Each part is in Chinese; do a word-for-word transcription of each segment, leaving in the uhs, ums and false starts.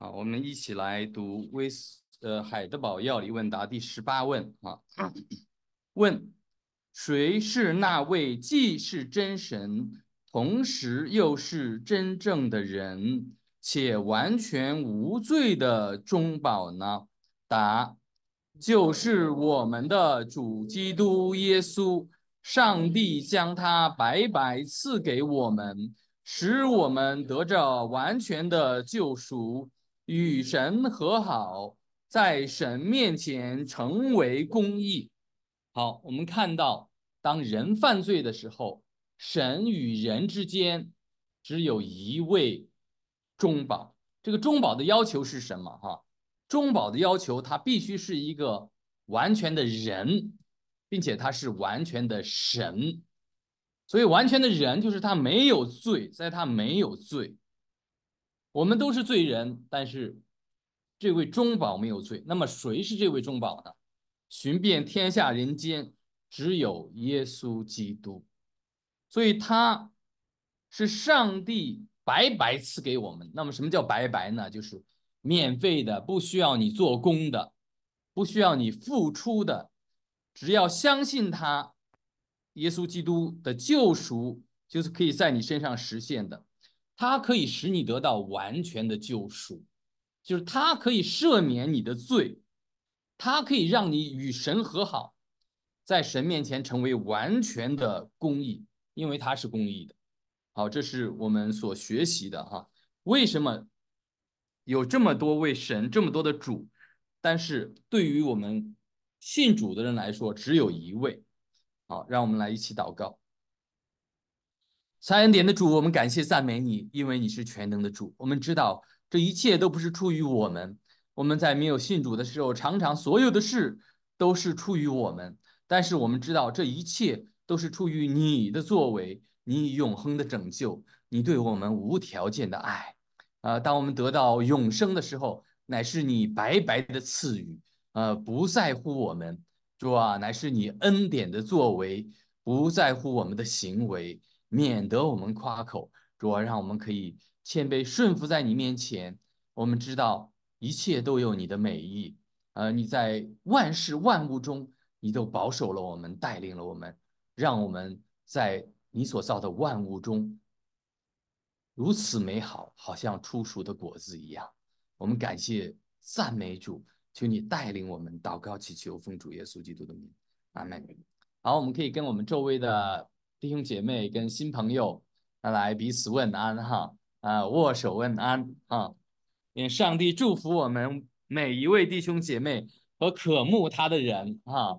好，我们一起来读威斯呃海德堡要理问答第十八问啊。问：谁是那位既是真神，同时又是真正的人，且完全无罪的中保呢？答：就是我们的主基督耶稣。上帝将他白白赐给我们，使我们得着完全的救赎，与神和好，在神面前成为公义。好，我们看到，当人犯罪的时候，神与人之间只有一位中保。这个中保的要求是什么？哈，中保的要求，他必须是一个完全的人，并且他是完全的神。所以，完全的人就是他没有罪，在他没有罪。我们都是罪人，但是这位中保没有罪。那么谁是这位中保呢？寻遍天下人间，只有耶稣基督。所以他是上帝白白赐给我们。那么什么叫白白呢？就是免费的，不需要你做工的，不需要你付出的，只要相信他，耶稣基督的救赎就是可以在你身上实现的。他可以使你得到完全的救赎，就是他可以赦免你的罪，他可以让你与神和好，在神面前成为完全的公义，因为他是公义的。好，这是我们所学习的哈。为什么有这么多位神，这么多的主，但是对于我们信主的人来说，只有一位。好，让我们来一起祷告。慈爱恩典的主，我们感谢赞美你，因为你是全能的主。我们知道这一切都不是出于我们，我们在没有信主的时候，常常所有的事都是出于我们，但是我们知道这一切都是出于你的作为，你永恒的拯救，你对我们无条件的爱。呃，当我们得到永生的时候，乃是你白白的赐予，呃，不在乎我们，主啊，乃是你恩典的作为，不在乎我们的行为。免得我们夸口，主啊，让我们可以谦卑顺服在你面前。我们知道一切都有你的美意，呃，你在万事万物中，你都保守了我们，带领了我们，让我们在你所造的万物中如此美好，好像初熟的果子一样。我们感谢赞美主，求你带领我们，祷告祈求，奉主耶稣基督的名，阿门。好，我们可以跟我们周围的弟兄姐妹跟新朋友来彼此问安哈，啊，握手问安啊，愿上帝祝福我们每一位弟兄姐妹和渴慕他的人哈。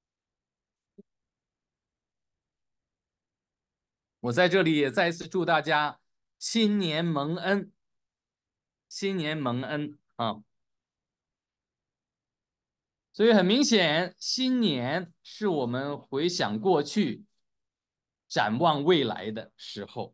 我在这里也再次祝大家新年蒙恩，新年蒙恩啊。所以很明显，新年是我们回想过去、展望未来的时候。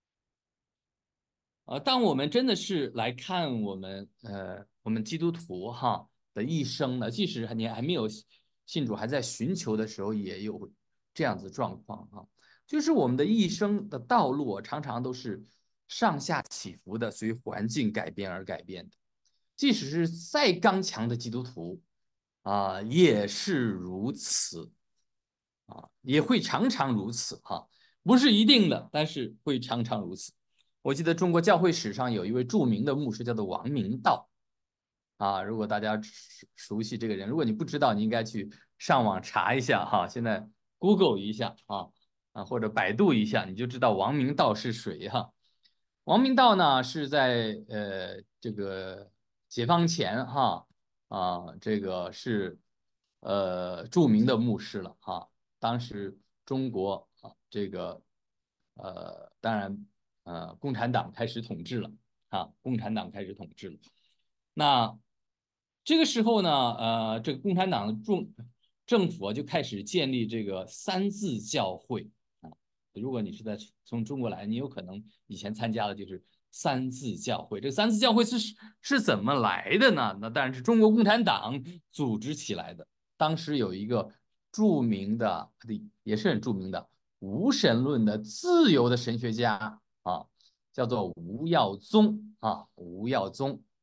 呃，当我们真的是来看我们呃我们基督徒哈的一生呢，即使你还没有信主，还在寻求的时候，也有这样子状况哈，就是我们的一生的道路常常都是上下起伏的，随环境改变而改变的。即使是再刚强的基督徒啊，也是如此啊，也会常常如此哈，不是一定的，但是会常常如此。我记得中国教会史上有一位著名的牧师叫做王明道啊，如果大家熟悉这个人，如果你不知道，你应该去上网查一下哈，现在 Google 一下啊啊或者百度一下，你就知道王明道是谁哈。王明道呢是在呃这个解放前哈啊这个是呃著名的牧师了哈，当时中国啊这个呃当然呃共产党开始统治了啊，共产党开始统治了。那这个时候呢，呃，这个共产党的政政府就开始建立这个三自教会啊。如果你是在从中国来，你有可能以前参加的就是三自教会。这个三自教会是是怎么来的呢？那当然是中国共产党组织起来的。当时有一个著名的，也是很著名的无神论的自由的神学家啊，叫做吴耀宗啊，吴耀宗。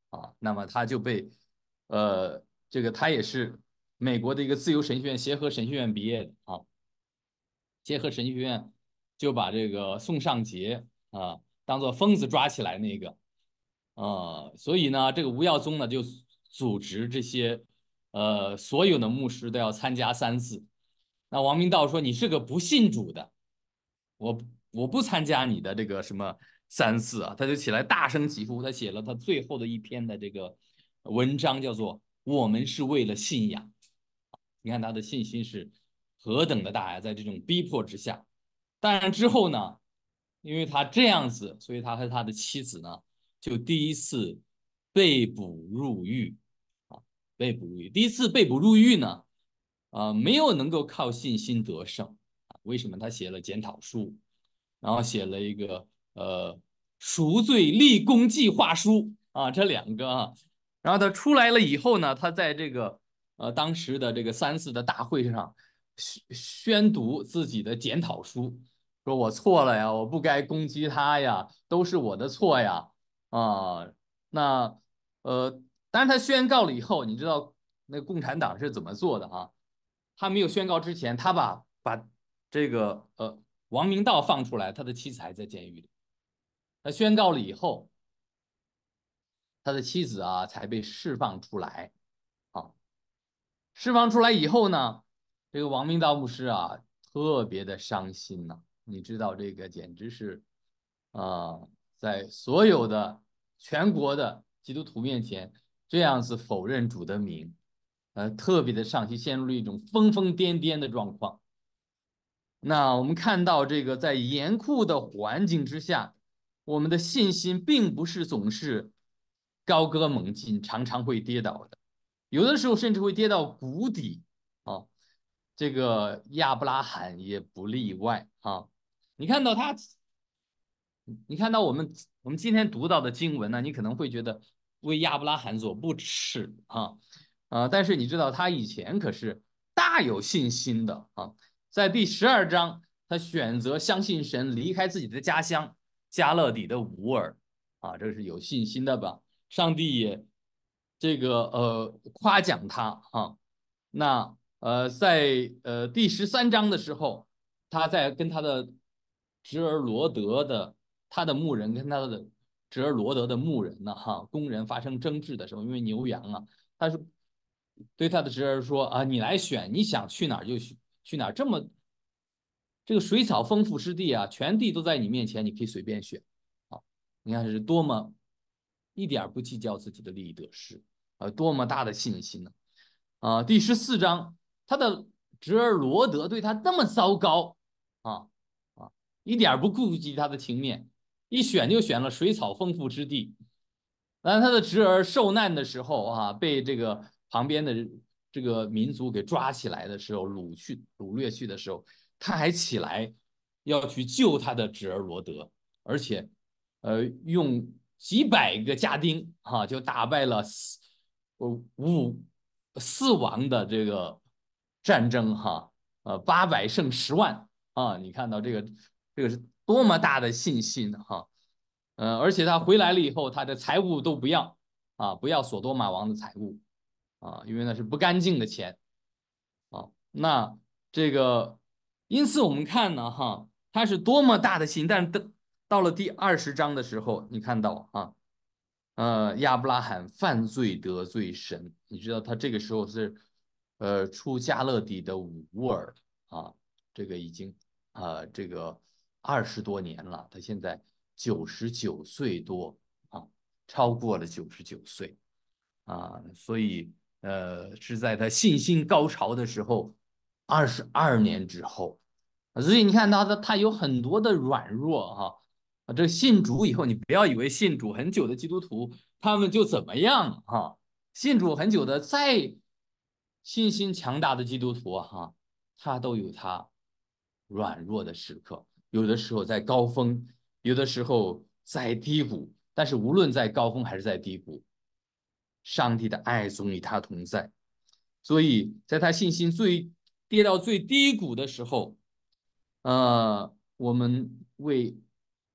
啊，那么他就被呃这个他也是美国的一个自由神学院协和神学院毕业的啊，协和神学院就把这个宋尚节啊当做疯子抓起来那个。呃，所以呢，这个吴耀宗呢就组织这些呃所有的牧师都要参加三四。那王明道说你是个不信主的，我我不参加你的这个什么三四啊，他就起来大声疾呼，他写了他最后的一篇的这个文章，叫做《我们是为了信仰》。你看他的信心是何等的大呀，在这种逼迫之下。当然之后呢，因为他这样子，所以他和他的妻子呢就第一次被捕入狱啊，被捕入狱。第一次被捕入狱呢，啊、呃，没有能够靠信心得胜啊。为什么？他写了检讨书，然后写了一个呃赎罪立功计划书啊，这两个啊。然后他出来了以后呢，他在这个呃当时的这个三四的大会上宣读自己的检讨书，说我错了呀，我不该攻击他呀，都是我的错呀啊。那呃，当然他宣告了以后，你知道那共产党是怎么做的啊？他没有宣告之前，他把把这个呃王明道放出来，他的妻子还在监狱里。他宣告了以后，他的妻子啊才被释放出来啊。释放出来以后呢，这个王明道牧师啊特别的伤心呐、啊。你知道这个简直是啊、呃，在所有的全国的基督徒面前这样子否认主的名，呃，特别的伤心，陷入了一种疯疯癫癫的状况。那我们看到这个在严酷的环境之下，我们的信心并不是总是高歌猛进，常常会跌倒的，有的时候甚至会跌到谷底啊。这个亚伯拉罕也不例外啊。你看到他，你看到我们我们今天读到的经文呢，你可能会觉得为亚伯拉罕所不耻啊啊，但是你知道他以前可是大有信心的啊。在第十二章，他选择相信神，离开自己的家乡加勒底的吾尔啊，这是有信心的吧？上帝也这个呃夸奖他啊。那呃在呃第十三章的时候，他在跟他的侄儿罗德的他的牧人跟他的侄儿罗德的牧人呢哈工人发生争执的时候，因为牛羊啊，他是对他的侄儿说啊，你来选，你想去哪儿就去去哪儿，这么这个水草丰富之地啊，全地都在你面前，你可以随便选啊。你看是多么一点不计较自己的利益得失啊，多么大的信心呢啊！第十四章，他的侄儿罗德对他那么糟糕啊啊，一点不顾及他的情面，一选就选了水草丰富之地。当他的侄儿受难的时候啊，被这个旁边的这个民族给抓起来的时候，掳去掳掠去的时候，他还起来要去救他的侄儿罗德，而且呃用几百个家丁哈、啊、就打败了四呃五四王的这个战争哈、啊、呃八百胜十万啊，你看到这个这个是多么大的信心哈、啊。呃，而且他回来了以后，他的财物都不要啊，不要索多玛王的财物啊，因为那是不干净的钱啊。那这个，因此我们看呢，哈，他是多么大的信，但是到到了第二十章的时候，你看到啊，呃，亚伯拉罕犯罪得罪神，你知道他这个时候是呃出加勒底的乌尔啊，这个已经啊、呃、这个二十多年了，他现在九十九岁多啊，超过了九十九岁啊，所以呃是在他信心高潮的时候，二十二年之后，所以你看他的他有很多的软弱哈、啊。啊，这信主以后，你不要以为信主很久的基督徒他们就怎么样哈、啊？信主很久的再信心强大的基督徒哈、啊，他都有他软弱的时刻，有的时候在高峰，有的时候在低谷。但是无论在高峰还是在低谷，上帝的爱总与他同在。所以在他信心最跌到最低谷的时候，呃，我们为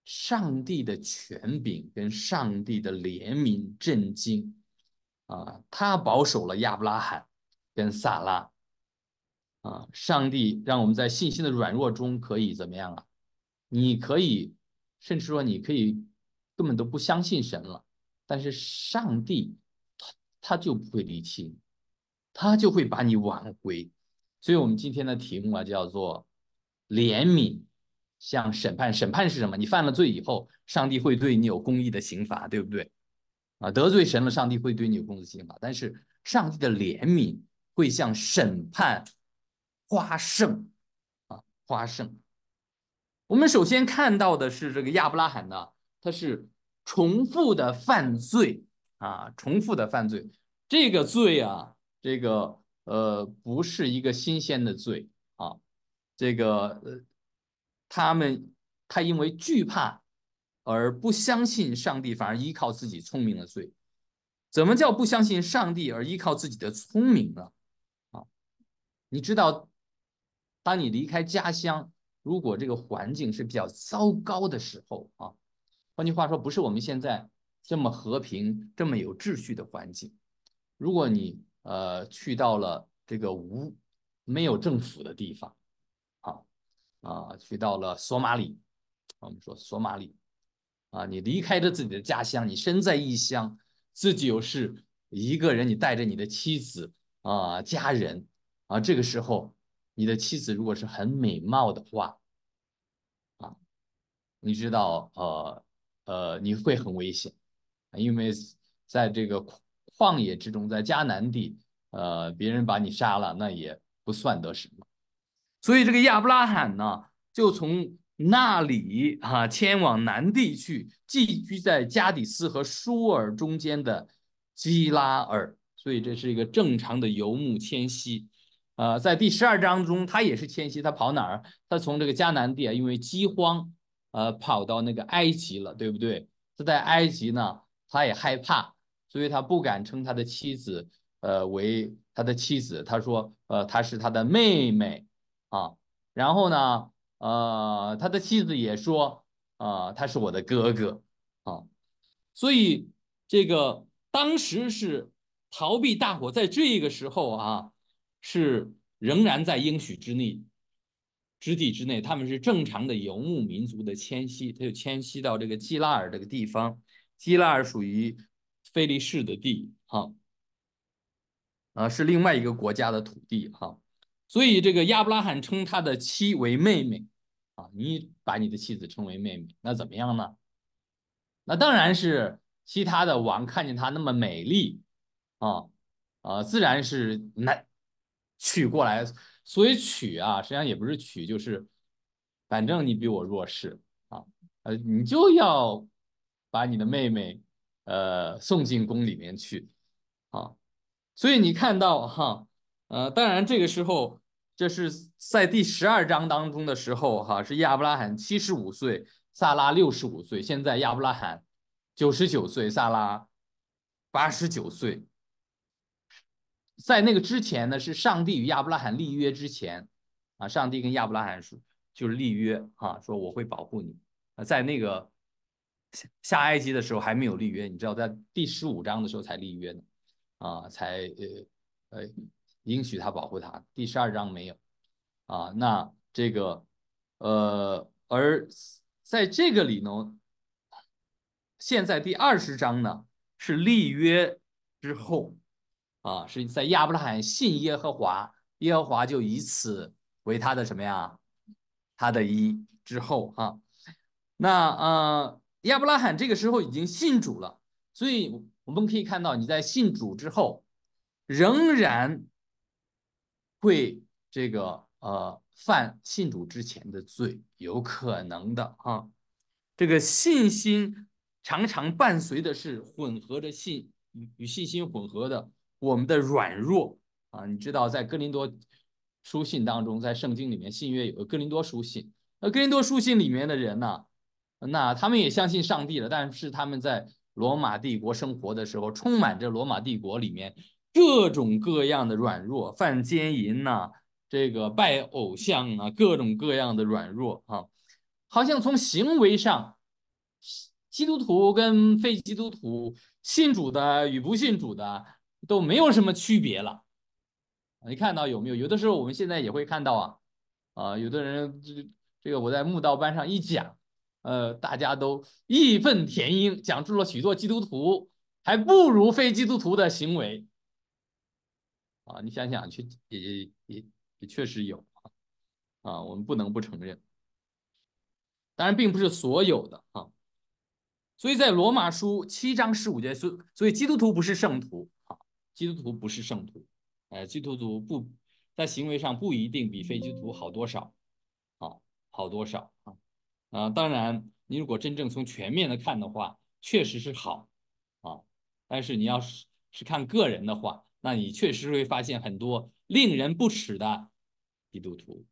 上帝的权柄跟上帝的怜悯震惊啊，他保守了亚伯拉罕跟撒拉啊，上帝让我们在信心的软弱中可以怎么样啊？你可以，甚至说你可以根本都不相信神了，但是上帝他他就不会离弃你，他就会把你挽回。所以我们今天的题目啊叫做怜悯像审判。审判是什么？你犯了罪以后，上帝会对你有公义的刑罚，对不对？啊，得罪神了，上帝会对你有公义的刑罚，但是上帝的怜悯会像审判花胜啊，花胜。我们首先看到的是这个亚伯拉罕呢，他是重复的犯罪啊，重复的犯罪。这个罪啊，这个呃不是一个新鲜的罪啊，这个呃他们他因为惧怕而不相信上帝，反而依靠自己聪明的罪。怎么叫不相信上帝而依靠自己的聪明呢？啊，你知道，当你离开家乡，如果这个环境是比较糟糕的时候啊，换句话说，不是我们现在这么和平、这么有秩序的环境。如果你呃去到了这个无没有政府的地方啊啊，去到了索马里，我们说索马里啊，你离开了自己的家乡，你身在异乡，自己又是一个人，你带着你的妻子啊、家人啊，这个时候你的妻子如果是很美貌的话啊，你知道呃呃你会很危险，因为在这个旷野之中，在迦南地，呃，别人把你杀了，那也不算得什么。所以这个亚伯拉罕呢，就从那里啊迁往南地去，寄居在加底斯和舒尔中间的基拉尔。所以这是一个正常的游牧迁徙。呃，在第十二章中，他也是迁徙，他跑哪儿？他从这个迦南地啊，因为饥荒，呃，跑到那个埃及了，对不对？他在埃及呢，他也害怕，所以他不敢称他的妻子呃为他的妻子，他说呃她是他的妹妹。啊，然后呢，呃，他的妻子也说，啊，他是我的哥哥啊，所以这个当时是逃避大火，在这个时候啊，是仍然在应许之内之地之内，他们是正常的游牧民族的迁徙，他就迁徙到这个基拉尔这个地方，基拉尔属于非利士的地，哈、啊，是另外一个国家的土地哈，所以这个亚伯拉罕称他的妻为妹妹啊，你把你的妻子称为妹妹，那怎么样呢？那当然是其他的王看见她那么美丽啊啊，自然是那娶过来。所以娶啊，实际上也不是娶，就是反正你比我弱势啊，呃，你就要把你的妹妹呃送进宫里面去啊。所以你看到哈，呃，当然这个时候，这是在第十二章当中的时候哈，是亚伯拉罕七十五岁，萨拉六十五岁，现在亚伯拉罕九十九岁，萨拉八十九岁。在那个之前呢，是上帝与亚伯拉罕立约之前啊，上帝跟亚伯拉罕说就是立约啊，说我会保护你啊，在那个下埃及的时候还没有立约，你知道在第十五章的时候才立约呢。啊，才呃呃允许他保护他。第十二章没有啊，那这个呃，而在这个里呢，现在第二十章呢是立约之后啊，是在亚伯拉罕信耶和华，耶和华就以此为他的什么呀？他的一之后啊，那呃亚伯拉罕这个时候已经信主了，所以我们可以看到你在信主之后。仍然会这个呃犯信主之前的罪，有可能的啊。这个信心常常伴随的是混合着信与信心混合的我们的软弱啊。你知道，在哥林多书信当中，在圣经里面新约有个哥林多书信，那哥林多书信里面的人呢，那他们也相信上帝了，但是他们在罗马帝国生活的时候，充满着罗马帝国里面各种各样的软弱，犯奸淫呐、啊，这个拜偶像啊，各种各样的软弱啊，好像从行为上基督徒跟非基督徒，信主的与不信主的都没有什么区别了。你看到有没有？有的时候我们现在也会看到啊，啊，有的人这这个我在慕道班上一讲，呃，大家都义愤填膺，讲出了许多基督徒还不如非基督徒的行为啊。你想想，确也也也也确实有啊，我们不能不承认。当然，并不是所有的啊。所以在罗马书七章十五节，所所以基督徒不是圣徒啊，基督徒不是圣徒，呃，基督徒不在行为上不一定比非基督徒好多少啊，好多少啊啊！当然，你如果真正从全面的看的话，确实是好啊，但是你要是是看个人的话，那你确实会发现很多令人不齿的基督徒。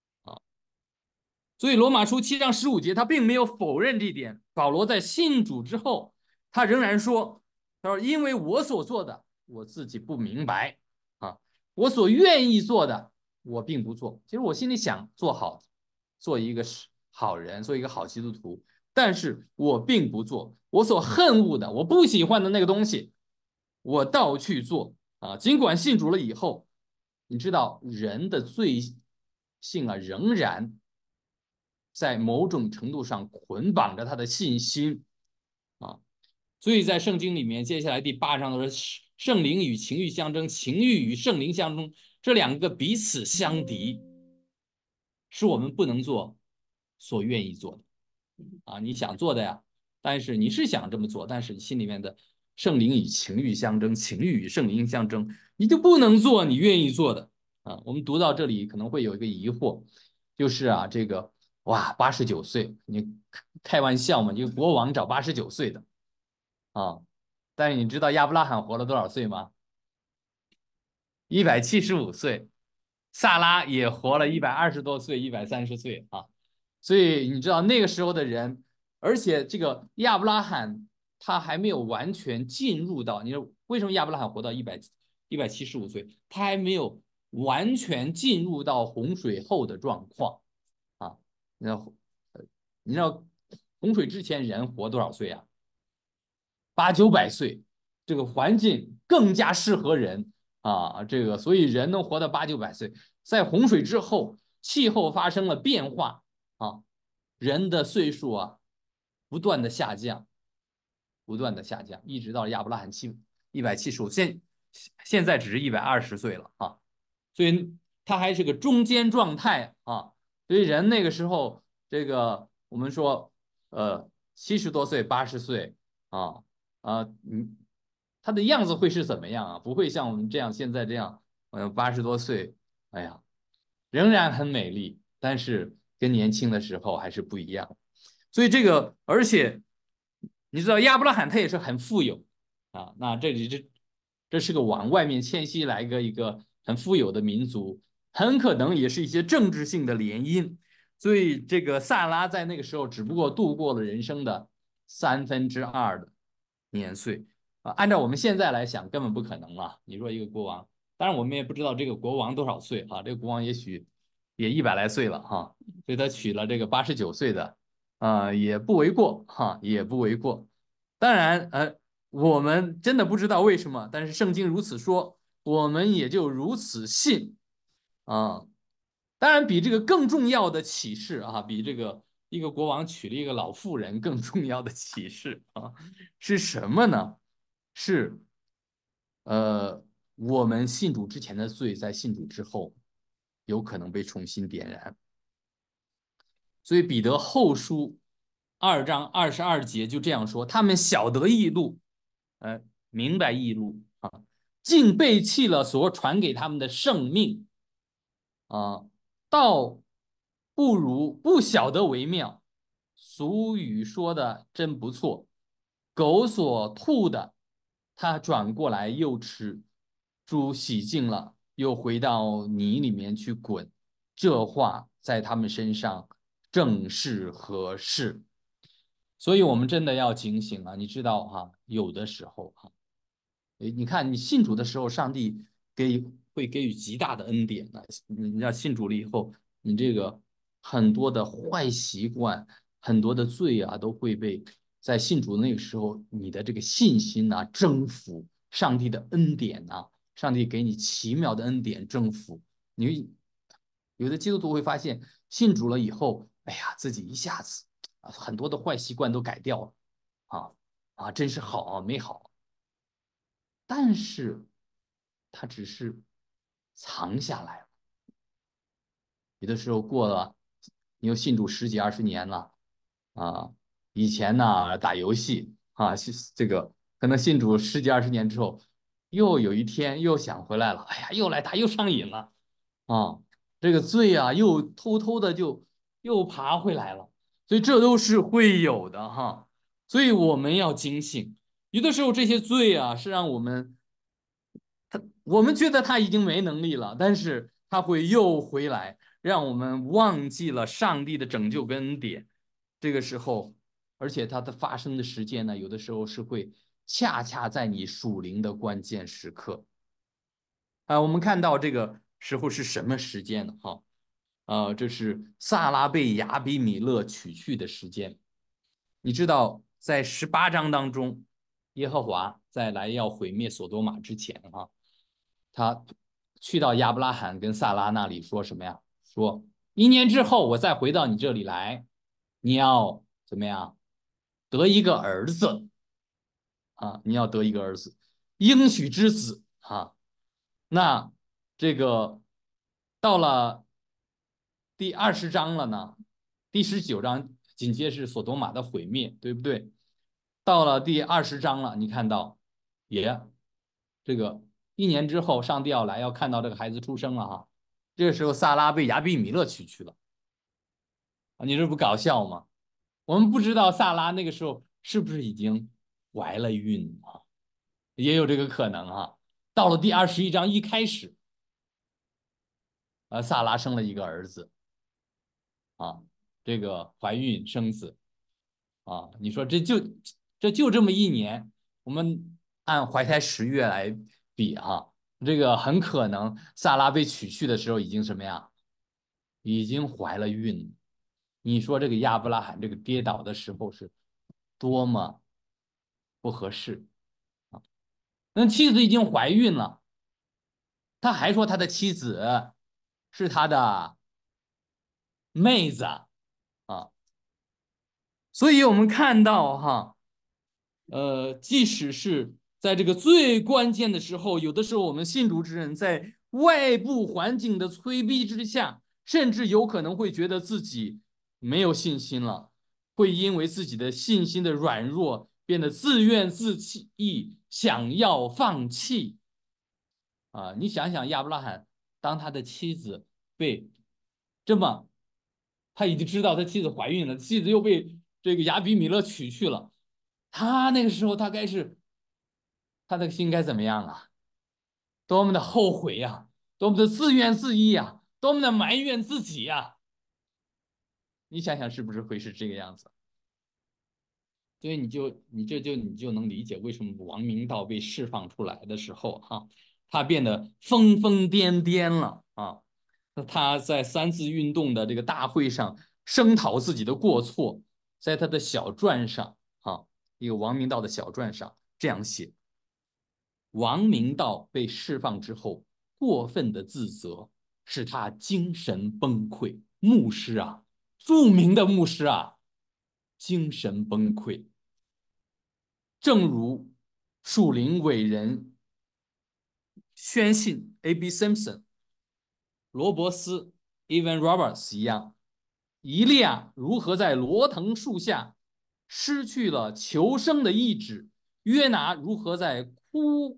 所以罗马书七章十五节，他并没有否认这一点。保罗在信主之后，他仍然说：“他说，因为我所做的，我自己不明白啊，我所愿意做的，我并不做。其实我心里想做好，做一个好人，做一个好基督徒，但是我并不做。我所恨恶的，我不喜欢的那个东西，我倒去做啊。尽管信主了以后，你知道人的罪性啊，仍然。”在某种程度上捆绑着他的信心啊，所以在圣经里面，接下来第八章都是圣灵与情欲相争，情欲与圣灵相争，这两个彼此相敌，是我们不能做所愿意做的啊。你想做的呀，但是你是想这么做，但是你心里面的圣灵与情欲相争，情欲与圣灵相争，你就不能做你愿意做的啊。我们读到这里可能会有一个疑惑，就是啊，这个。哇，八十九岁，你开玩笑吗？一个国王找八十九岁的啊！但是你知道亚伯拉罕活了多少岁吗？一百七十五岁，萨拉也活了一百二十多岁，一百三十岁啊！所以你知道那个时候的人，而且这个亚伯拉罕他还没有完全进入到，你说为什么亚伯拉罕活到一百一百七十五岁？他还没有完全进入到洪水后的状况啊！那你知道洪水之前人活多少岁啊？八九百岁，这个环境更加适合人啊，这个所以人能活到八九百岁。在洪水之后，气候发生了变化啊，人的岁数啊不断的下降，不断的下降，一直到亚伯拉罕七一百七十五，现现在只是一百二十岁了啊，所以他还是个中间状态啊，所以人那个时候，这个我们说，呃，七十多岁、八十岁啊啊，嗯，他的样子会是怎么样啊？不会像我们这样现在这样，呃，八十多岁，哎呀，仍然很美丽，但是跟年轻的时候还是不一样。所以这个，而且你知道亚伯拉罕他也是很富有啊，那这里这这是个往外面迁徙来个一个很富有的民族，很可能也是一些政治性的联姻。所以这个萨拉在那个时候只不过度过了人生的三分之二的年岁啊，按照我们现在来想，根本不可能了。你说一个国王，当然我们也不知道这个国王多少岁啊，这个国王也许也一百来岁了哈，所以他娶了这个八十九岁的。啊、呃也不为过哈，也不为过。当然，呃，我们真的不知道为什么，但是圣经如此说，我们也就如此信啊。当然，比这个更重要的启示啊，比这个一个国王娶了一个老妇人更重要的启示啊，是什么呢？是呃，我们信主之前的罪，在信主之后有可能被重新点燃。所以彼得后书二章二十二节就这样说：他们晓得义路，呃，明白义路啊，竟背弃了所传给他们的圣命啊，倒不如不晓得为妙。俗语说的真不错，狗所吐的，它转过来又吃；猪洗净了，又回到泥里面去滚。这话在他们身上正是合适。所以我们真的要警醒啊！你知道哈、啊，有的时候哈、啊，你看你信主的时候，上帝给会给予极大的恩典呢、啊。你要信主了以后，你这个很多的坏习惯、很多的罪啊，都会被在信主的那个时候，你的这个信心啊，征服上帝的恩典啊，上帝给你奇妙的恩典征服你。有的基督徒会发现，信主了以后，哎呀，自己一下子啊很多的坏习惯都改掉了，啊啊，真是好啊，美好。但是，他只是藏下来了。有的时候过了，你又信主十几二十年了，啊，以前呢打游戏啊，这个可能信主十几二十年之后，又有一天又想回来了，哎呀，又来打又上瘾了，啊，这个罪啊又偷偷的就又爬回来了，所以这都是会有的哈，所以我们要警醒，有的时候这些罪啊是让我们。我们觉得他已经没能力了，但是他会又回来，让我们忘记了上帝的拯救跟恩典。这个时候，而且它的发生的时间呢，有的时候是会恰恰在你属灵的关键时刻。啊，我们看到这个时候是什么时间呢？哈，啊，这是萨拉被亚比米勒娶去的时间。你知道，在十八章当中，耶和华在来要毁灭所多玛之前，哈。他去到亚伯拉罕跟萨拉那里说什么呀？说一年之后我再回到你这里来，你要怎么样？得一个儿子啊！你要得一个儿子，应许之子啊！那这个到了第二十章了呢，第十九章紧接是索多玛的毁灭，对不对？到了第二十章了，你看到也这个一年之后，上帝要来，要看到这个孩子出生了哈。这个时候，萨拉被亚比米勒娶去了啊！你这不搞笑吗？我们不知道萨拉那个时候是不是已经怀了孕啊？也有这个可能啊。到了第二十一章一开始，呃，萨拉生了一个儿子啊，这个怀孕生子啊，你说这就这就这么一年，我们按怀胎十月来比哈，这个很可能萨拉被娶去的时候已经什么呀？已经怀了孕。你说这个亚伯拉罕这个跌倒的时候是多么不合适啊？那妻子已经怀孕了，他还说他的妻子是他的妹子啊，所以我们看到哈。呃，即使是在这个最关键的时候，有的时候我们信主之人在外部环境的催逼之下，甚至有可能会觉得自己没有信心了，会因为自己的信心的软弱变得自怨自艾，想要放弃啊！你想想，亚伯拉罕当他的妻子被这么，他已经知道他妻子怀孕了，妻子又被这个亚比米勒娶去了。他那个时候他该是他的心该怎么样啊？多么的后悔呀、啊，多么的自怨自艾呀、啊，多么的埋怨自己呀、啊！你想想是不是会是这个样子？所以你就你这就你就能理解为什么王明道被释放出来的时候哈、啊，他变得疯疯癫癫了啊！他在三次运动的这个大会上声讨自己的过错，在他的小传上啊，一个王明道的小传上这样写。王明道被释放之后，过分的自责使他精神崩溃。牧师啊，著名的牧师啊，精神崩溃。正如属灵伟人宣信 A B Simpson、罗伯斯 Evan Roberts 一样，以利亚如何在罗藤树下失去了求生的意志，约拿如何在枯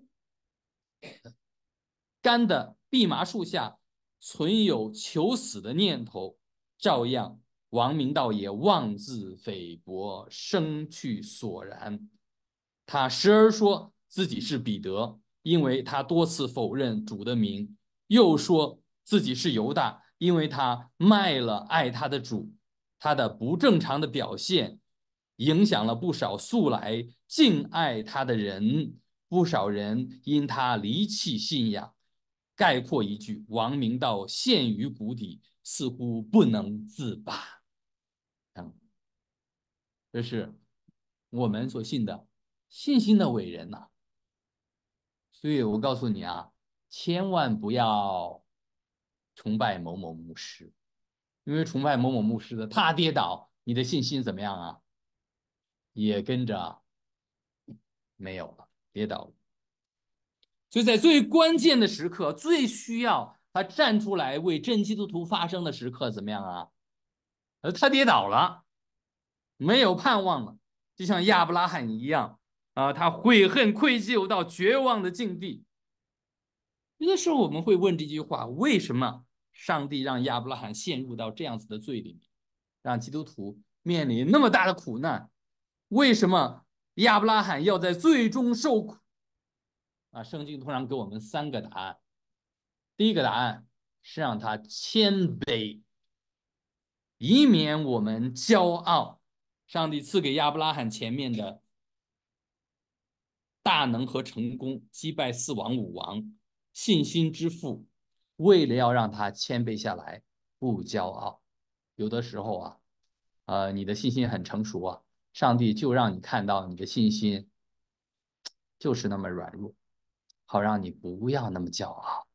干的蓖麻树下存有求死的念头，照样王明道也妄自菲薄，生去索然。他时而说自己是彼得，因为他多次否认主的名；又说自己是犹大，因为他卖了爱他的主。他的不正常的表现影响了不少素来敬爱他的人，不少人因他离弃信仰。概括一句，王明道陷于谷底，似乎不能自拔。嗯，这是我们所信的信心的伟人呐、啊。所以我告诉你啊，千万不要崇拜某某牧师，因为崇拜某某牧师的他跌倒，你的信心怎么样啊？也跟着没有了，跌倒了。所以在最关键的时刻，最需要他站出来为真基督徒发声的时刻，怎么样啊？呃，他跌倒了，没有盼望了，就像亚伯拉罕一样啊，他悔恨愧疚到绝望的境地。有的时候我们会问这句话：为什么上帝让亚伯拉罕陷入到这样子的罪里面，让基督徒面临那么大的苦难？为什么亚伯拉罕要在最终受苦？啊，圣经通常给我们三个答案。第一个答案是让他谦卑，以免我们骄傲。上帝赐给亚伯拉罕前面的大能和成功，击败四王五王，信心之父，为了要让他谦卑下来，不骄傲。有的时候啊，呃，你的信心很成熟啊，上帝就让你看到你的信心就是那么软弱，好让你不要那么骄傲。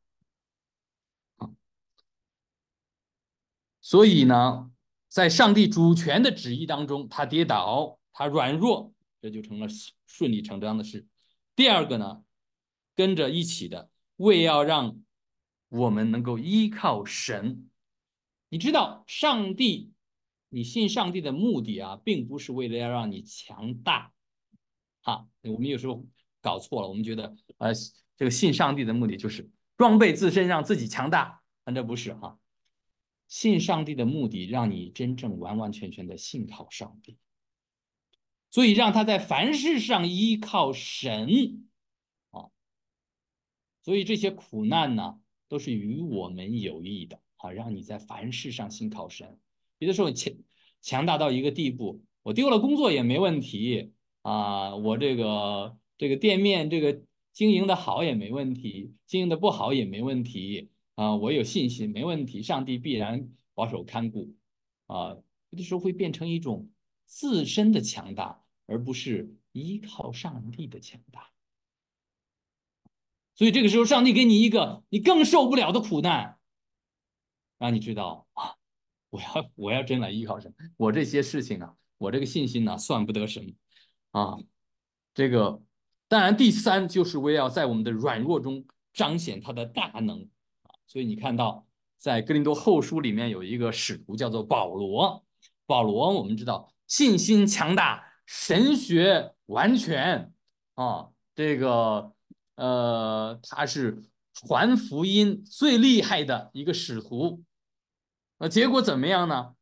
所以呢，在上帝主权的旨意当中，他跌倒，他软弱，这就成了顺理成章的事。第二个呢，跟着一起的，为要让我们能够依靠神。你知道，上帝，你信上帝的目的啊，并不是为了要让你强大。哈，我们有时候搞错了，我们觉得，呃，这个信上帝的目的就是装备自身，让自己强大，但这不是哈。信上帝的目的，让你真正完完全全的信靠上帝，所以让他在凡事上依靠神啊。所以这些苦难呢，都是与我们有益的啊，让你在凡事上信靠神。有的时候强强大到一个地步，我丢了工作也没问题啊，我这个这个店面这个经营的好也没问题，经营的不好也没问题啊，我有信心没问题，上帝必然保守看顾啊。有的时候会变成一种自身的强大，而不是依靠上帝的强大。所以这个时候，上帝给你一个你更受不了的苦难，让你知道啊，我要我要真来依靠神，我这些事情啊，我这个信心呢、啊，算不得什么啊。这个当然，第三就是为要在我们的软弱中彰显他的大能啊。所以你看到，在哥林多后书里面有一个使徒叫做保罗，保罗我们知道信心强大，神学完全啊，这个呃，他是传福音最厉害的一个使徒。呃，结果怎么样呢？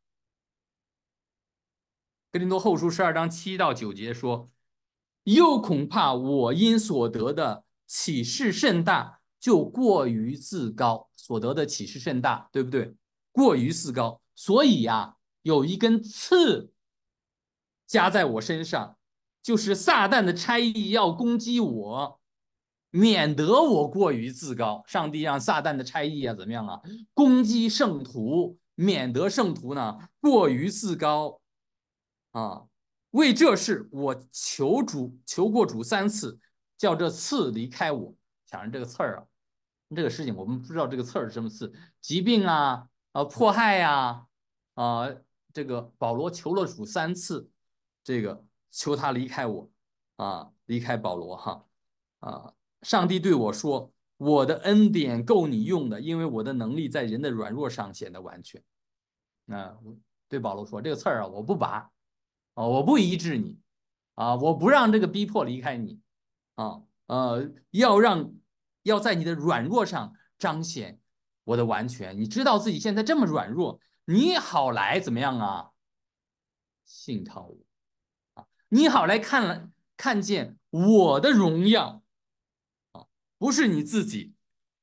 哥林多后书十二章七到九节说：又恐怕我因所得的启示甚大，就过于自高。所得的启示甚大，对不对？过于自高，所以呀、啊，有一根刺加在我身上，就是撒旦的差役要攻击我，免得我过于自高。上帝让撒旦的差役啊，怎么样啊？攻击圣徒，免得圣徒呢过于自高啊。为这事，我求主求过主三次，叫这刺离开我。想着这个刺儿啊，这个事情我们不知道这个刺儿是什么刺，疾病啊，啊迫害呀、啊，啊这个保罗求了主三次，这个求他离开我啊，离开保罗哈啊。上帝对我说：“我的恩典够你用的，因为我的能力在人的软弱上显得完全。”那对保罗说：“这个刺儿啊，我不拔啊，我不医治你啊，我不让这个逼迫离开你啊，呃，要让要在你的软弱上彰显我的完全。你知道自己现在这么软弱，你好来怎么样啊？信靠我啊，你好来看了看见我的荣耀啊，不是你自己。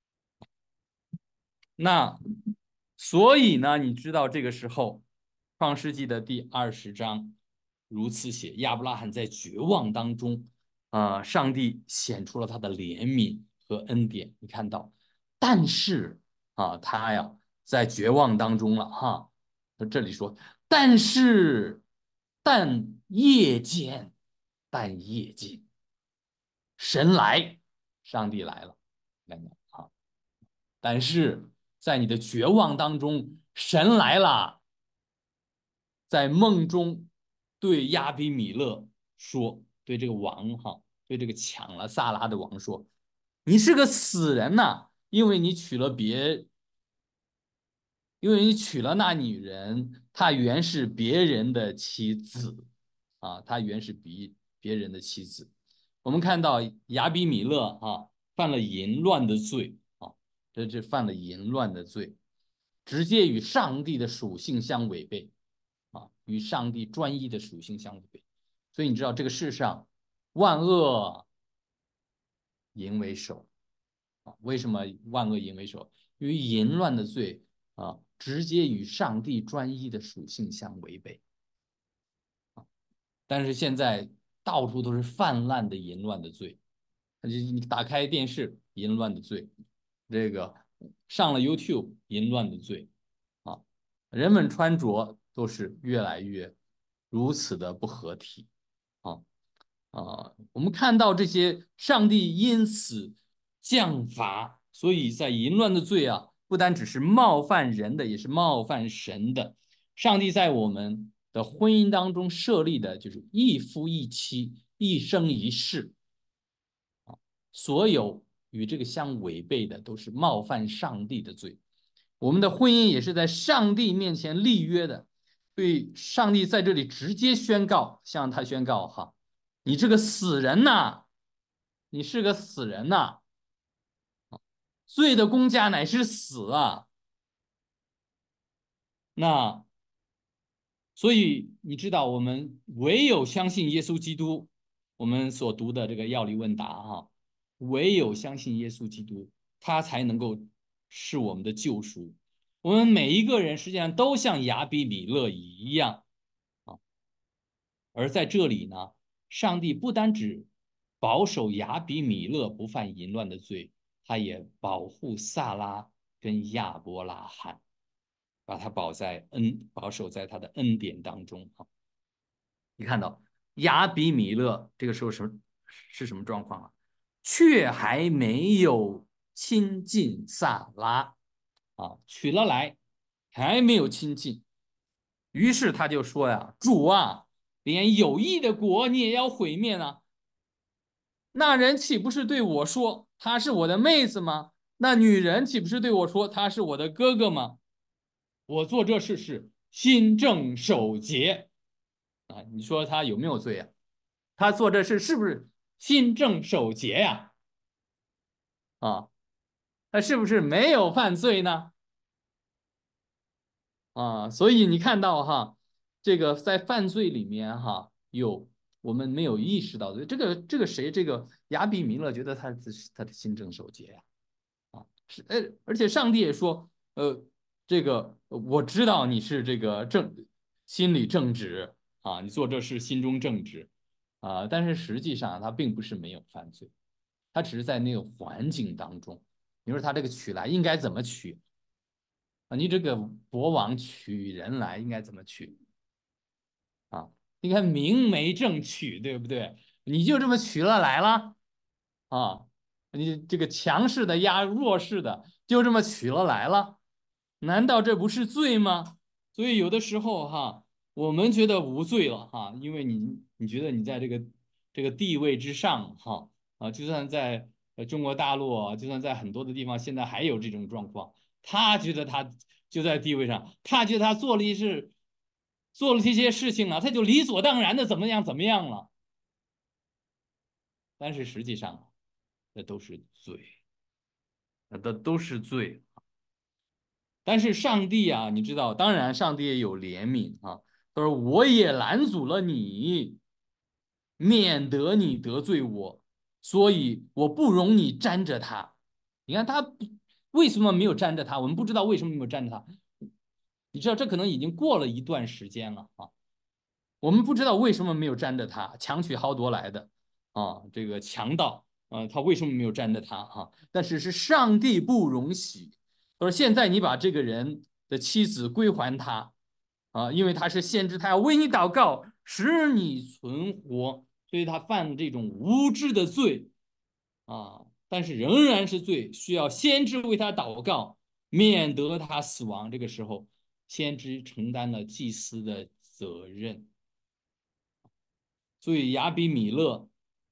那所以呢，你知道这个时候，《创世纪》的第二十章如此写：亚伯拉罕在绝望当中，啊、呃，上帝显出了他的怜悯和恩典。你看到，但是啊，他呀在绝望当中了哈。这里说，但是但夜间。 但夜间神来，上帝来了，啊！但是在你的绝望当中，神来了，在梦中对亚比米勒说，对这个王哈，对这个抢了萨拉的王说，你是个死人呐、啊，因为你娶了别，因为你娶了那女人，她原是别人的妻子啊，她原是别别人的妻子。我们看到亚比米勒啊，犯了淫乱的罪啊，这这犯了淫乱的罪，直接与上帝的属性相违背啊，与上帝专一的属性相违背。所以你知道这个世上万恶淫为首啊，为什么万恶淫为首？因为淫乱的罪啊，直接与上帝专一的属性相违背。但是现在到处都是泛滥的淫乱的罪，你打开电视，淫乱的罪，这个上了 YouTube，淫乱的罪啊，人们穿着都是越来越如此的不合体啊啊！我们看到这些，上帝因此降罚，所以在淫乱的罪啊，不单只是冒犯人的，也是冒犯神的。上帝在我们的婚姻当中设立的就是一夫一妻，一生一世啊，所有与这个相违背的都是冒犯上帝的罪。我们的婚姻也是在上帝面前立约的，对上帝在这里直接宣告，向他宣告哈，你这个死人呐，你是个死人呐，罪的公价乃是死啊。那所以你知道，我们唯有相信耶稣基督，我们所读的这个要理问答哈，唯有相信耶稣基督，他才能够是我们的救赎。我们每一个人实际上都像亚比米勒一样啊，而在这里呢，上帝不单只保守亚比米勒不犯淫乱的罪，他也保护萨拉跟亚伯拉罕。把他保在恩保守在他的恩典当中啊。你看到亚比米勒这个时候什么是什么状况啊？却还没有亲近萨拉啊，娶了来还没有亲近，于是他就说呀：主啊，连有益的国你也要毁灭呢？那人岂不是对我说她是我的妹子吗？那女人岂不是对我说她是我的哥哥吗？我做这事是心正守节啊！你说他有没有罪啊？他做这事是不是心正守节呀？啊，他是不是没有犯罪呢？啊，所以你看到哈，这个在犯罪里面哈，有我们没有意识到的，这个这个谁，这个亚比米勒觉得他他的心正守节呀，啊，是，呃，而且上帝也说，呃，这个我知道你是这个正心里正直啊，你做这事心中正直啊，但是实际上他并不是没有犯罪，他只是在那个环境当中。你说他这个娶来应该怎么娶啊？你这个国王娶人来应该怎么娶啊？应该明媒正娶，对不对？你就这么娶了来了啊？你这个强势的压弱势的，就这么娶了来了，难道这不是罪吗？所以有的时候哈，我们觉得无罪了哈，因为你你觉得你在这个这个地位之上哈啊，就算在呃中国大陆啊，就算在很多的地方，现在还有这种状况。他觉得他就在地位上，他觉得他做了一事，做了这些事情啊，他就理所当然的怎么样怎么样了。但是实际上，那都是罪，那都都是罪。但是上帝啊，你知道，当然上帝也有怜悯啊。他说：“我也拦阻了你，免得你得罪我，所以我不容你沾着他。”你看他为什么没有沾着他？我们不知道为什么没有沾着他。你知道，这可能已经过了一段时间了啊。我们不知道为什么没有沾着他，强取豪夺来的啊，这个强盗啊，他为什么没有沾着他啊？但是是上帝不容许，他说现在你把这个人的妻子归还他啊，因为他是先知，他要为你祷告，使你存活所以他犯这种无知的罪啊，但是仍然是罪，需要先知为他祷告，免得他死亡。这个时候，先知承担了祭司的责任。所以亚比米勒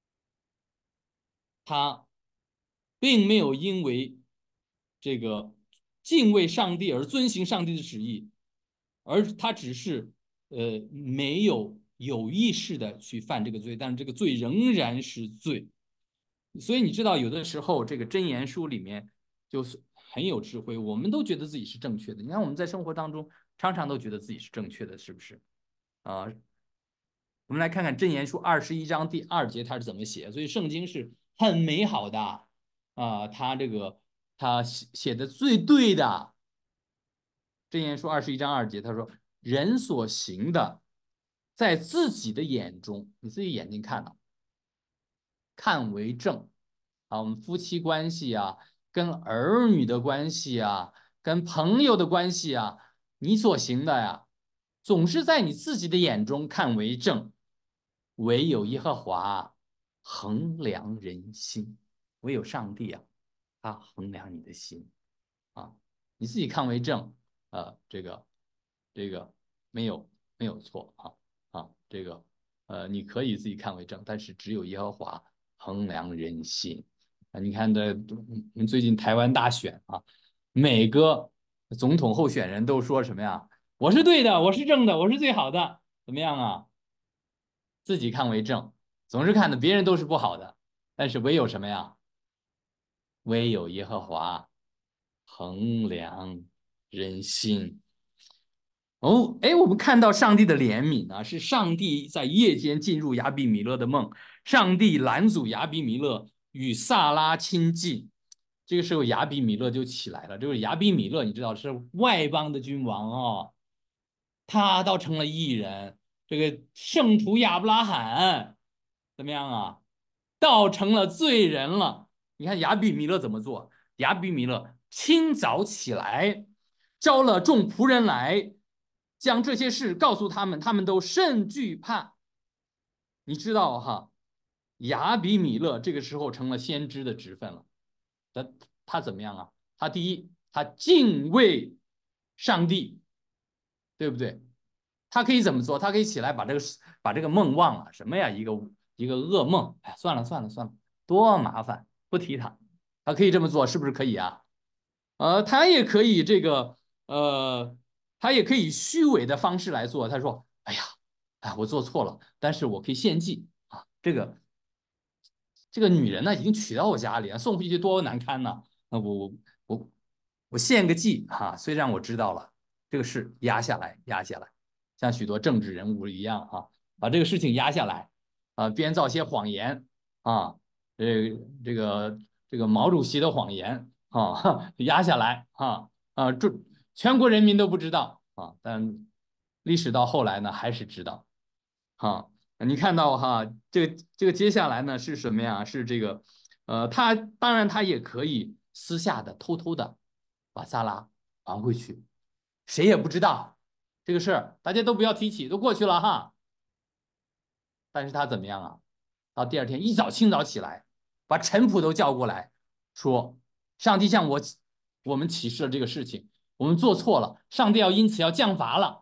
他并没有因为这个敬畏上帝而遵行上帝的旨意，而他只是呃没有有意识的去犯这个罪，但是这个罪仍然是罪。所以你知道，有的时候这个箴言书里面就是很有智慧，我们都觉得自己是正确的。你看我们在生活当中常常都觉得自己是正确的，是不是啊？呃我们来看看箴言书二十一章第二节，它是怎么写。所以圣经是很美好的啊、呃，它这个它写写的最对的。箴言书二十一章二节，他说：人所行的，在自己的眼中，你自己眼睛看了，看为正。啊，我们夫妻关系啊，跟儿女的关系啊，跟朋友的关系啊，你所行的呀，总是在你自己的眼中看为正，唯有耶和华衡量人心，唯有上帝啊，他衡量你的心啊，你自己看为正，呃，这个这个没有没有错啊啊，这个呃，你可以自己看为正，但是只有耶和华衡量人心。啊，你看的，我们最近台湾大选啊，每个总统候选人都说什么呀？我是对的，我是正的，我是最好的，怎么样啊？自己看为正，总是看的别人都是不好的，但是唯有什么呀？唯有耶和华衡量人心。哦，哎，我们看到上帝的怜悯啊，是上帝在夜间进入亚比米勒的梦，上帝拦阻亚比米勒与萨拉亲近。这个时候亚比米勒就起来了，就是亚比米勒，你知道是外邦的君王哦，他倒成了义人。这个圣徒亚伯拉罕怎么样啊？倒成了罪人了。你看亚比米勒怎么做？亚比米勒清早起来，招了众仆人来，将这些事告诉他们，他们都甚惧怕。你知道哈，亚比米勒这个时候成了先知的职分了。他他怎么样啊？他第一，他敬畏上帝，对不对？他可以怎么做？他可以起来把这个把这个梦忘了，什么呀？一个一个噩梦，哎，算了算了算了，多麻烦，不提他。他可以这么做，是不是可以啊？呃，他也可以这个呃，他也可以虚伪的方式来做。他说：“哎呀，哎，我做错了，但是我可以献祭啊。这个这个女人呢，已经娶到我家里了，送回去多难堪呢。那我我我献个祭哈，虽然我知道了这个事压下来，压下来，像许多政治人物一样啊，把这个事情压下来啊，编造些谎言啊，这这个这个毛主席的谎言啊，压下来啊啊，这全国人民都不知道啊，但历史到后来呢，还是知道。哈，你看到哈，这个这个接下来呢是什么呀？是这个，呃，他当然他也可以私下的偷偷的把萨拉还回去，谁也不知道这个事儿，大家都不要提起，都过去了哈。但是他怎么样啊？到第二天一早清早起来，把臣仆都叫过来，说：上帝向我我们启示了这个事情，我们做错了，上帝要因此要降罚了。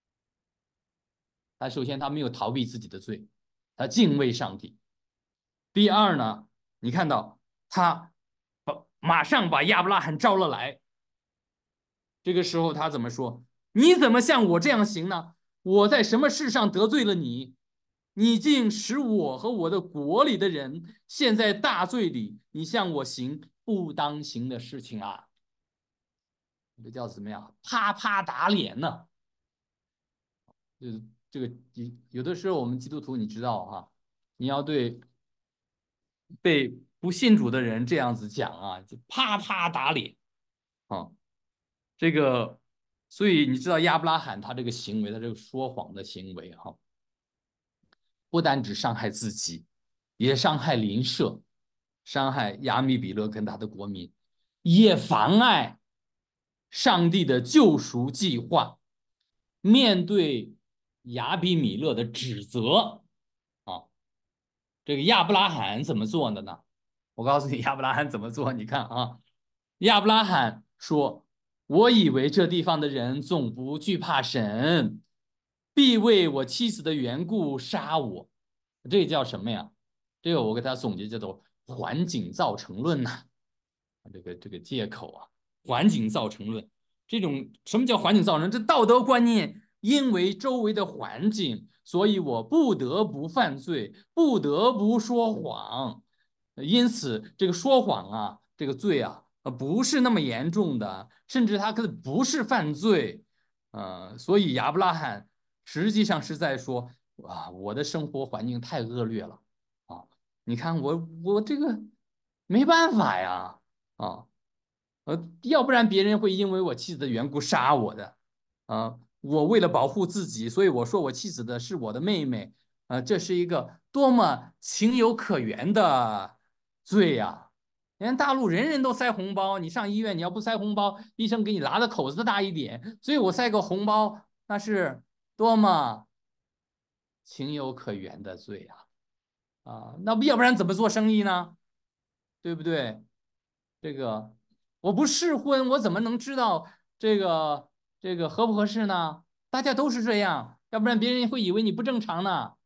他首先他没有逃避自己的罪，他敬畏上帝。第二呢，你看到他把马上把亚伯拉罕招了来，这个时候他怎么说？你怎么像我这样行呢？我在什么事上得罪了你？你竟使我和我的国里的人陷在大罪里，你向我行不当行的事情啊！这叫怎么样？啪啪打脸呢？就是这个有的时候我们基督徒你知道哈，你要对被不信主的人这样子讲啊，就啪啪打脸啊。这个，所以你知道亚伯拉罕他这个行为，他这个说谎的行为哈，不单只伤害自己，也伤害邻舍，伤害亚米比勒跟他的国民，也妨碍上帝的救赎计划。面对亚比米勒的指责啊， 这个亚伯拉罕怎么做的呢？我告诉你，亚伯拉罕怎么做？你看啊，亚伯拉罕说：“我以为这地方的人总不惧怕神，必为我妻子的缘故杀我。”这叫什么呀？这个我给他总结叫做环境造成论呐、啊，这个这个借口啊，环境造成论。这种什么叫环境造成？这道德观念，因为周围的环境，所以我不得不犯罪，不得不说谎。因此，这个说谎啊，这个罪啊，不是那么严重的，甚至他可不是犯罪。呃，所以亚伯拉罕实际上是在说啊，我的生活环境太恶劣了啊！你看我我这个没办法呀啊！呃，要不然别人会因为我妻子的缘故杀我的，啊，我为了保护自己，所以我说我妻子的是我的妹妹，啊，这是一个多么情有可原的罪呀！你看大陆人人都塞红包，你上医院你要不塞红包，医生给你拉的口子大一点，所以我塞个红包，那是多么情有可原的罪呀！啊，那不要不然怎么做生意呢？对不对？这个我不试婚，我怎么能知道这个这个合不合适呢？大家都是这样，要不然别人会以为你不正常呢。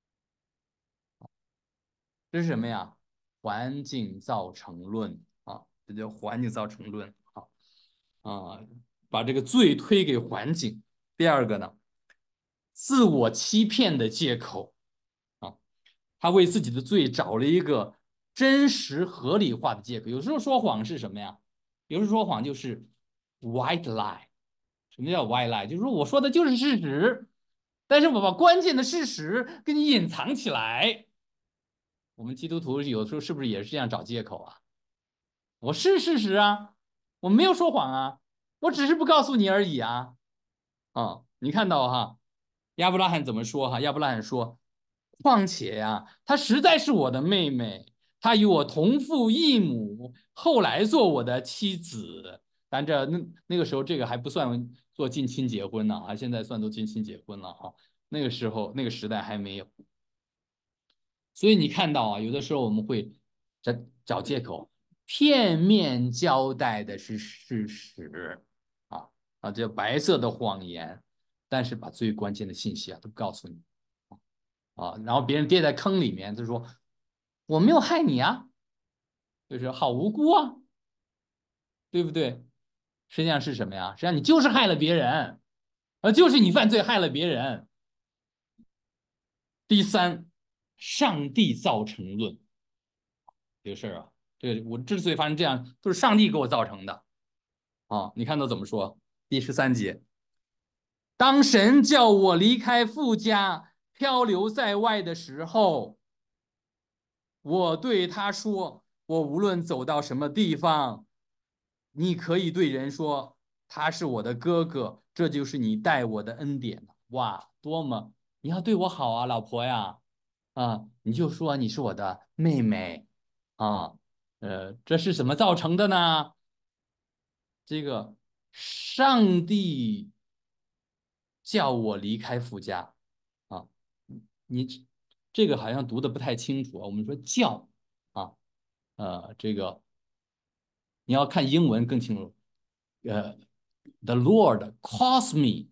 这是什么呀？环境造成论啊，这叫环境造成论啊啊，把这个罪推给环境。第二个呢，自我欺骗的借口啊，他为自己的罪找了一个真实合理化的借口。有时候说谎是什么呀？有时候说谎就是 white lie。什么叫 white lie？就是说我说的就是事实，但是我把关键的事实给你隐藏起来。我们基督徒有时候是不是也是这样找借口啊？我是事实啊，我没有说谎啊，我只是不告诉你而已啊。啊，你看到哈，亚伯拉罕怎么说哈？亚伯拉罕说：“况且呀，她实在是我的妹妹，她与我同父异母，后来做我的妻子。但这那那个时候，这个还不算做近亲结婚呢啊，现在算都近亲结婚了啊。那个时候那个时代还没有，所以你看到啊，有的时候我们会找找借口，片面交代的是事实啊啊，这白色的谎言，但是把最关键的信息啊都告诉你啊，然后别人跌在坑里面，就说我没有害你啊，就是好无辜啊，对不对？实际上是什么呀？实际上你就是害了别人，呃，就是你犯罪害了别人。第三，上帝造成论这个事儿啊，这个我之所以发生这样，都是上帝给我造成的啊。你看他怎么说？第十三节，当神叫我离开父家，漂流在外的时候，我对他说：我无论走到什么地方，你可以对人说他是我的哥哥，这就是你待我的恩典。哇，多么你要对我好啊，老婆呀！啊，你就说你是我的妹妹啊。呃，这是怎么造成的呢？这个上帝叫我离开父家啊，你这个好像读的不太清楚啊。我们说叫啊，呃，这个你要看英文更清楚。呃，The Lord calls me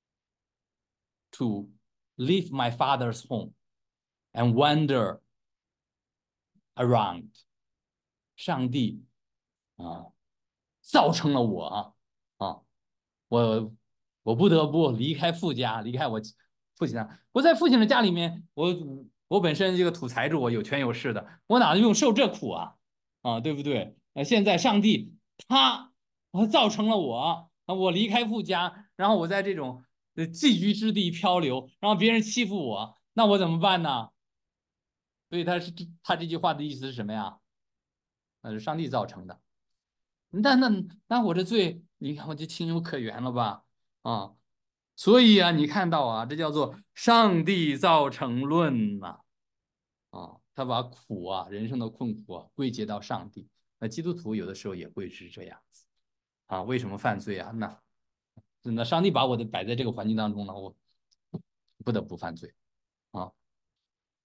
to leave my father's home and wander around。上帝啊，造成了我啊啊，我我不得不离开父家，离开我父亲家。我在父亲的家里面，我我本身这个土财主，我有权有势的，我哪用受这苦啊？啊，对不对？呃，现在上帝他造成了我，我离开父家，然后我在这种呃寄居之地漂流，然后别人欺负我，那我怎么办呢？所以他是他这句话的意思是什么呀？那是上帝造成的。那那那我这罪，你看我就情有可原了吧？啊，所以啊，你看到啊，这叫做上帝造成论呐。啊，他把苦啊，人生的困苦啊，归结到上帝。那基督徒有的时候也会是这样子啊。为什么犯罪啊？那那上帝把我的摆在这个环境当中了，我不得不犯罪啊。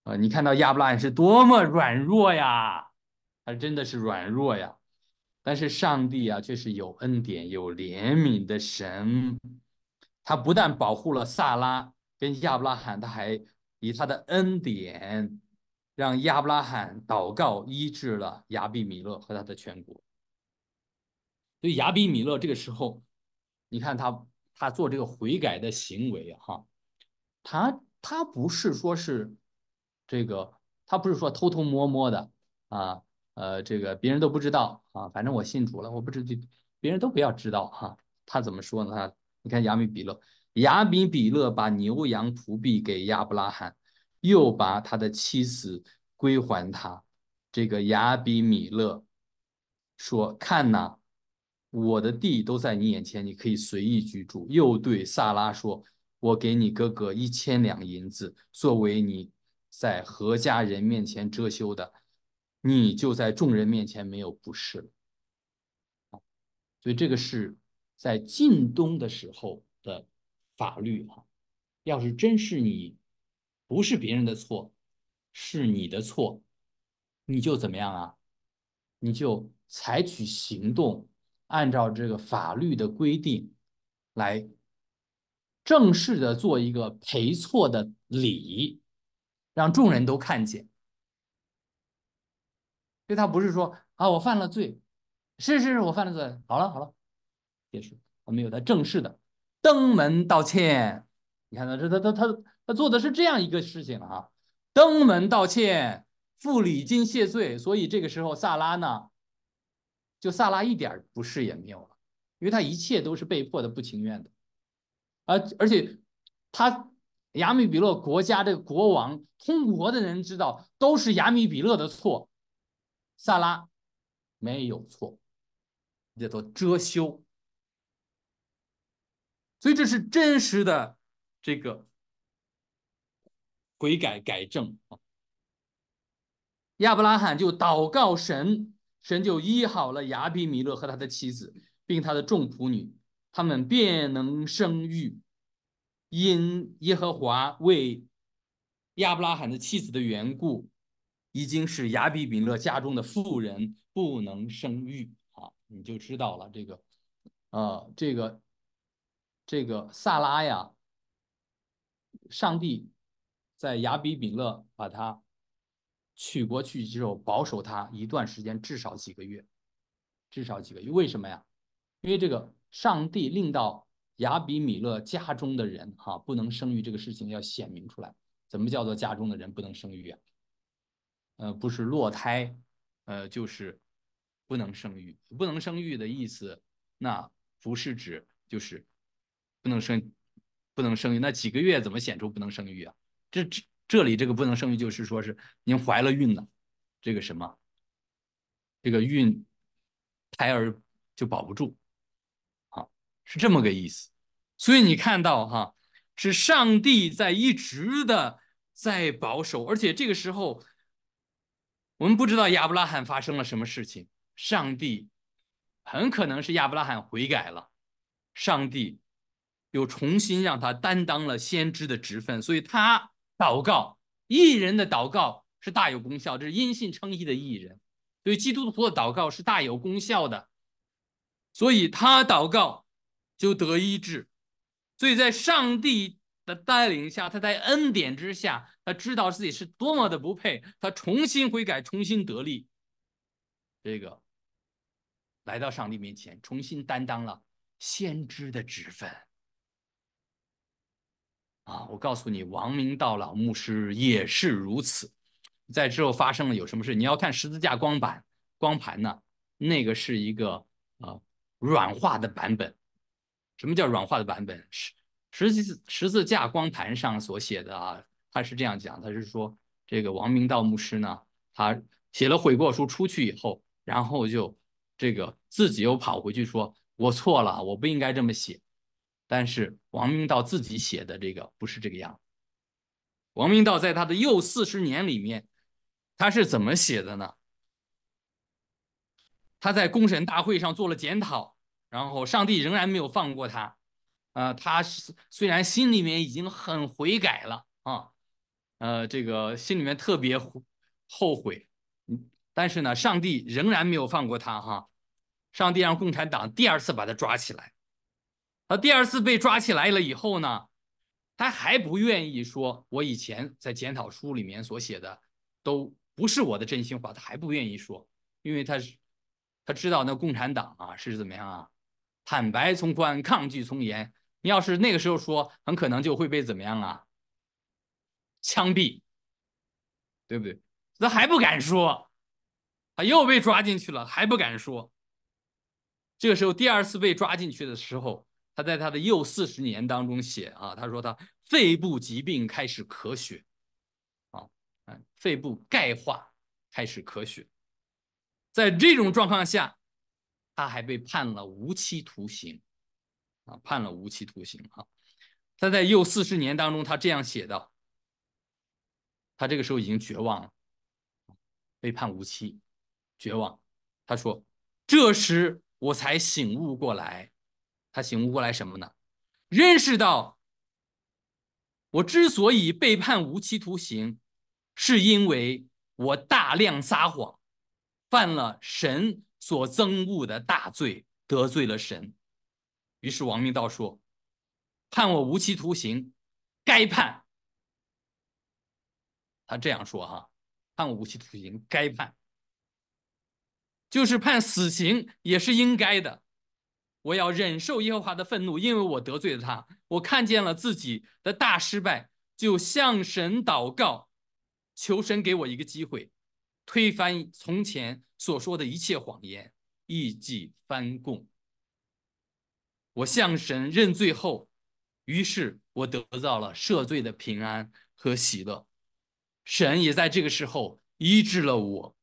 啊，你看到亚伯拉罕是多么软弱呀，他真的是软弱呀。但是上帝啊，却是有恩典、有怜悯的神。他不但保护了萨拉跟亚伯拉罕，他还以他的恩典让亚伯拉罕祷告医治了亚比米勒和他的全国。所以亚比米勒这个时候，你看他他做这个悔改的行为哈，他他不是说是这个，他不是说偷偷摸摸的啊，呃，这个别人都不知道啊，反正我信主了，我不知别人都不要知道哈。他怎么说呢？他你看亚米比勒，亚比比勒把牛羊仆婢给亚伯拉罕，又把他的妻子归还他。这个亚比米勒说：“看呐，我的地都在你眼前，你可以随意居住。”又对萨拉说：“我给你哥哥一千两银子，作为你在何家人面前遮羞的，你就在众人面前没有不是了。”所以这个是在晋东的时候的法律啊。要是真是你不是别人的错，是你的错，你就怎么样啊？你就采取行动，按照这个法律的规定来正式的做一个赔错的礼，让众人都看见。所以他不是说啊，我犯了罪，是是是，我犯了罪，好了好了，结束。我们有他正式的登门道歉。你看他这他他他他做的是这样一个事情啊，登门道歉，付礼金谢罪。所以这个时候萨拉呢，就萨拉一点不是也没有了，因为他一切都是被迫的、不情愿的。而而且他亚米比勒国家的国王，通国的人知道都是亚米比勒的错，萨拉没有错，叫做遮羞。所以这是真实的这个悔改改正。亚伯拉罕就祷告神，神就医好了亚比米勒和他的妻子，并他的众仆女，他们便能生育。因耶和华为亚伯拉罕的妻子的缘故，已经使亚比米勒家中的妇人不能生育啊，你就知道了这个，呃，这个这个萨拉呀，上帝在亚比米勒把他娶过去之后，保守他一段时间，至少几个月，至少几个月。为什么呀？因为这个上帝令到亚比米勒家中的人哈、啊、不能生育这个事情要显明出来。怎么叫做家中的人不能生育啊？呃，不是落胎，呃，就是不能生育。不能生育的意思，那不是指就是不能生，不能生育。那几个月怎么显出不能生育啊？这这这里这个不能生育，就是说是您怀了孕了，这个什么，这个孕胎儿就保不住啊，是这么个意思。所以你看到哈，是上帝在一直的在保守，而且这个时候我们不知道亚伯拉罕发生了什么事情，上帝很可能是亚伯拉罕悔改了，上帝又重新让他担当了先知的职分，所以他祷告，义人的祷告是大有功效，这是因信称义的义人，所以基督徒的祷告是大有功效的，所以他祷告就得医治，所以在上帝的带领下，他在恩典之下，他知道自己是多么的不配，他重新悔改，重新得力，这个来到上帝面前，重新担当了先知的职分啊！我告诉你，王明道老牧师也是如此。在之后发生了有什么事？你要看十字架光板光盘呢，那个是一个呃软化的版本。什么叫软化的版本？十十字十字架光盘上所写的啊，他是这样讲，他是说这个王明道牧师呢，他写了悔过书出去以后，然后就这个自己又跑回去说，我错了，我不应该这么写。但是王明道自己写的这个不是这个样。王明道在他的右四十年里面，他是怎么写的呢？他在公审大会上做了检讨，然后上帝仍然没有放过他。呃，他虽然心里面已经很悔改了啊， 呃，这个心里面特别后悔，嗯，但是呢，上帝仍然没有放过他哈。上帝让共产党第二次把他抓起来，他第二次被抓起来了以后呢，他还不愿意说，我以前在检讨书里面所写的都不是我的真心话，他还不愿意说，因为他是他知道那共产党啊是怎么样啊，坦白从宽，抗拒从严。你要是那个时候说，很可能就会被怎么样啊，枪毙，对不对？他还不敢说，他又被抓进去了，还不敢说。这个时候第二次被抓进去的时候，他在他的右四十年当中写啊，他说他肺部疾病开始咳血啊，肺部钙化开始咳血。在这种状况下，他还被判了无期徒刑啊，判了无期徒刑啊。他在右四十年当中，他这样写道：他这个时候已经绝望了，被判无期，绝望。他说：这时我才醒悟过来。他醒悟过来什么呢？认识到我之所以被判无期徒刑，是因为我大量撒谎，犯了神所憎恶的大罪，得罪了神。于是王明道说：判我无期徒刑，该判。他这样说哈，判我无期徒刑，该判，就是判死刑也是应该的。我要忍受耶和华的愤怒，因为我得罪了他。我看见了自己的大失败，就向神祷告，求神给我一个机会，推翻从前所说的一切谎言，意即翻供。我向神认罪后，于是我得到了赦罪的平安和喜乐。神也在这个时候医治了我。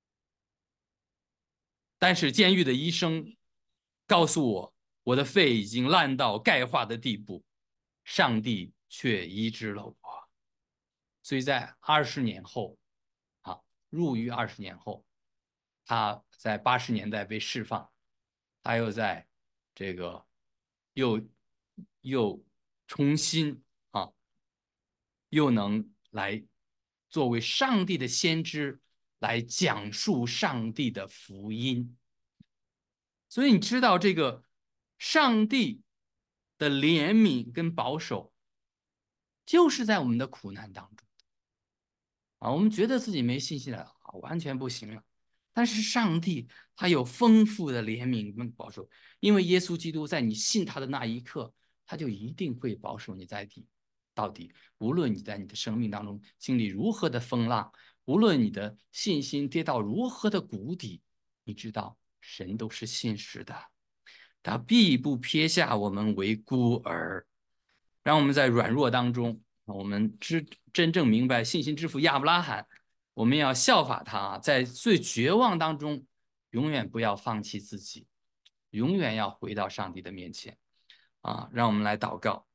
但是监狱的医生告诉我，我的肺已经烂到钙化的地步，上帝却医治了我。所以在二十年后，啊，入狱二十年后，他在八十年代被释放，他又在这个又又重新啊，又能来作为上帝的先知来讲述上帝的福音。所以你知道这个上帝的怜悯跟保守，就是在我们的苦难当中啊，我们觉得自己没信心了，完全不行了。但是上帝他有丰富的怜悯跟保守，因为耶稣基督在你信他的那一刻，他就一定会保守你在底到底。无论你在你的生命当中经历如何的风浪，无论你的信心跌到如何的谷底，你知道神都是信实的。他必不撇下我们为孤儿，让我们在软弱当中，我们知真正明白信心之父亚伯拉罕，我们要效法他，在最绝望当中，永远不要放弃自己，永远要回到上帝的面前啊！让我们来祷告。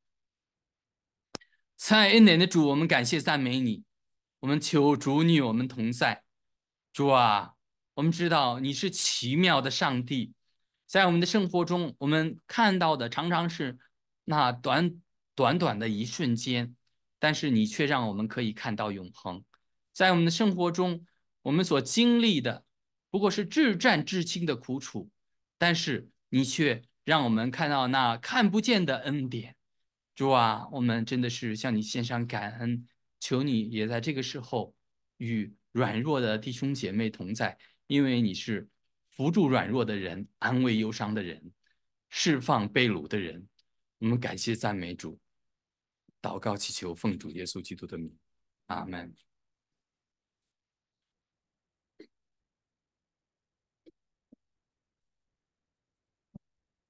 慈爱恩典的主，我们感谢赞美你，我们求主与我们同在。主啊，我们知道你是奇妙的上帝，在我们的生活中，我们看到的常常是那短短短的一瞬间，但是你却让我们可以看到永恒。在我们的生活中，我们所经历的不过是至战至轻的苦楚，但是你却让我们看到那看不见的恩典。主啊，我们真的是向你献上感恩，求你也在这个时候与软弱的弟兄姐妹同在，因为你是扶助软弱的人，安慰忧伤的人，释放被掳的人。我们感谢赞美主，祷告祈求奉主耶稣基督的名，阿门。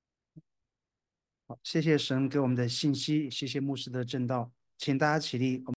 好，谢谢神给我们的信息，谢谢牧师的正道，请大家起立。